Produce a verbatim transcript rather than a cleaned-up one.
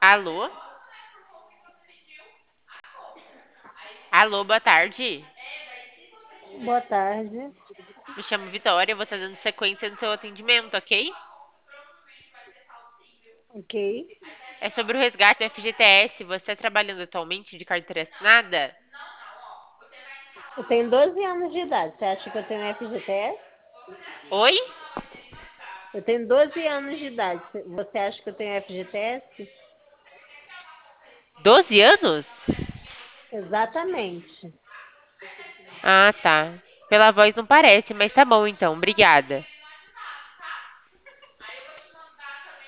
Alô? Alô, boa tarde. Boa tarde. Me chamo Vitória, vou estar dando sequência no seu atendimento, ok? Ok. É sobre o resgate do F G T S. Você está trabalhando atualmente de carteira assinada? Eu tenho doze anos de idade. Você acha que eu tenho F G T S? Oi? Eu tenho doze anos de idade. Você acha que eu tenho F G T S? Doze anos? Exatamente. Ah, tá. Pela voz não parece, mas tá bom então, obrigada.